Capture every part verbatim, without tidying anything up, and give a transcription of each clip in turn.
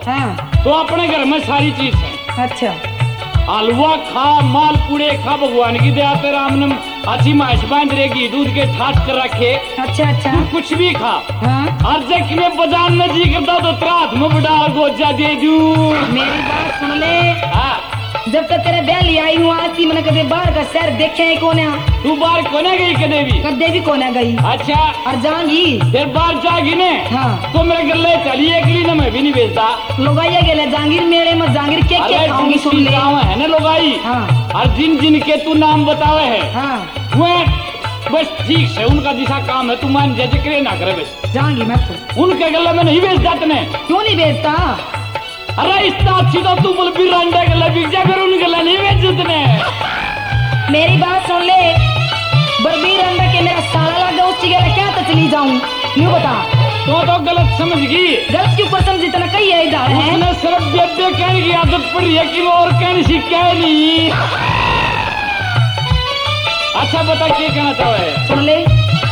हाँ। तो अपने घर में सारी चीज है। अच्छा। हलवा खा, मालपुड़े खा, भगवान की दया पे राम ने अच्छी माइस बांध रहेगी, दूध के ठाट कर रखे। अच्छा अच्छा। तू कुछ भी खा। हाँ। और जब में बाजार में जी करता तो तेरा हाथ में बड़ा गोजा दे दू। मेरी बात सुन ले। हाँ। जब तक तेरे ब्याह ले आई हूँ आज मैंने कभी बाहर का शहर देखे है कौन है? तू बाहर कोने गई कदे भी? कदे भी कोने गई। अच्छा। और जाऊंगी फिर बाहर जागी ने? हाँ। तो मेरे घर ले चलिए अगली ना मैं भी नहीं भेजता। लोगाइया गेले जहांगीर मेरे में जहांगीर के के खाऊंगी सुन ले। है ना लोगाई। हाँ। और जिन जिन के तू नाम बतावे है। हाँ। वो बस ठीक से उनका जैसा काम है तू मान जा जिक्र ना करे बस। जाऊंगी मैं तो। उनके गले में नहीं भेजता तने। क्यों नहीं भेजता? अरे इतना अच्छी तो तू बोल भी रंडे गले बिक जा फिर उनके गले नहीं भेजते ने। मेरी बात सुन ले। बरबीर अंडा के मेरा साला लगा उसकी गले क्या तो चली जाऊं? यूँ बता। तो तो गलत समझ गई। गलत क्यों पर समझी तना कही है इधर है? उसने सिर्फ बेबे कहने की आदत पड़ी है कि वो और कहने सीखा नहीं। अच्छा बता क्या कहना चाहे? सुन ले।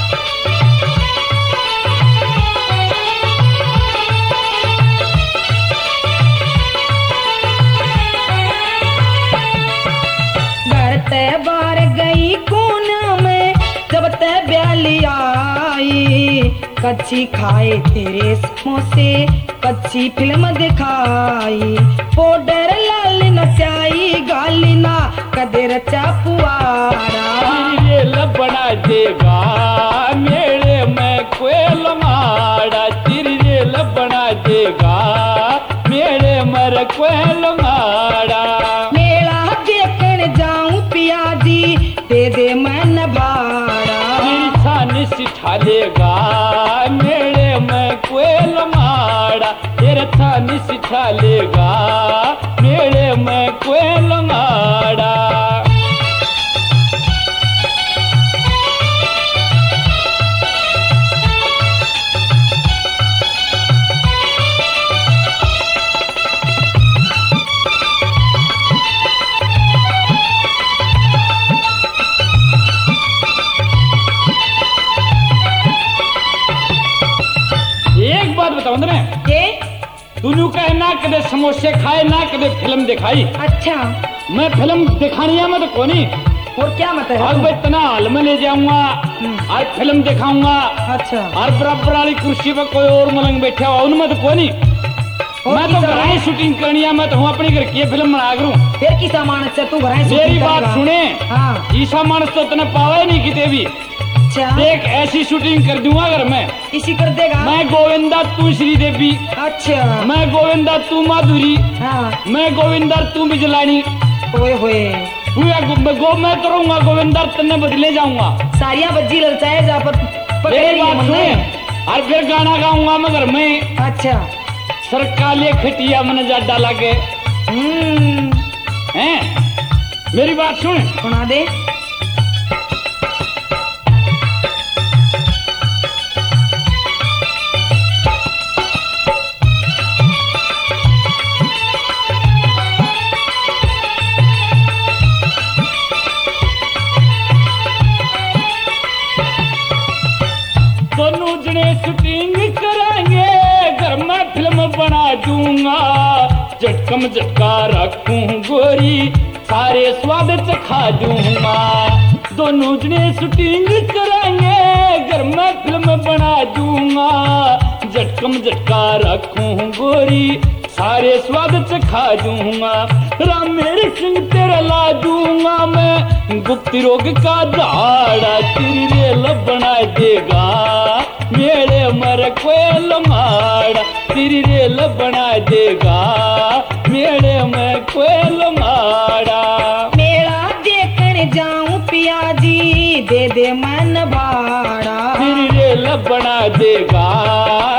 घर ते बाहर गई कोना में जब ते ब्याली आई, कच्ची खाए तेरे समोसे कच्ची फिल्म दिखाई, पाउडर लाल नचाई गाली ना कदे रचा पुआरा। ये लबड़ा देगा मेरे में कोई लंगाड़ा, तिरे लबड़ा देगा मेरे मर कोई लंगाड़ा। मेला देखने जाऊं पियाजी दे दे मन भाड़ा। इंसान सिठा लेगा मेरे में कोई लंगाड़ा, तेरे थान सिठा लेगा मेरे में कोई लंगाड़ा। एक बात बताओ ना के तू कहे ना कदे समोसे खाए ना कदे फिल्म दिखाई। अच्छा। मैं फिल्म दिखानी है मैं तो कोनी। और क्या मतलब? आज मैं इतना हाल में ले जाऊंगा, आज फिल्म दिखाऊंगा। अच्छा। और बराबर वाली कुर्सी पर कोई और मलंग बैठा हुआ उनमें तो कोनी। मैं तो घर ही शूटिंग करनी है, मैं तो हूँ अपनी घर की फिल्म बना करूँ। फिर की सामान से तू घर मेरी बात सुने। हाँ। ईसा मानस तो इतना पावे नहीं किते भी। अच्छा। देख ऐसी शूटिंग कर दूंगा घर में। इसी कर देगा? मैं गोविंदा तू श्री देवी। अच्छा। मैं गोविंदा तू माधुरी। हाँ। मैं गोविंदा तू बिजलानी। ओए होए। गो मैं तो रहूंगा गोविंदा तन्ने बदले जाऊंगा। सारिया बज्जी ललचाए जा पर मेरी बात सुने। और फिर गाना गाऊंगा मैं घर में। अच्छा। सरकाले खटिया मन जाडा लगे। हम्म। हैं? मेरी बात सुन। सुना दे। दोनों जने शूटिंग करेंगे, घर में फिल्म बना दूंगा, झटकम झटका रखूं गोरी सारे स्वाद चखा दूंगा। दोनों जने शूटिंग करेंगे, घर में फिल्म बना दूंगा, झटकम झटका रखूं गोरी सारे स्वाद चखा दूंगा। राम मेरे सिंह तेरा ला दूंगा मैं गुप्त रोग का झाड़ा, तेरे बना देगा मेरे मर कोई लमाड़ा, तेरे बना देगा मेरे में कोई लमाड़ा। मेरा देखने जाऊं पियाजी दे दे मन भाड़ा, तेरे बना देगा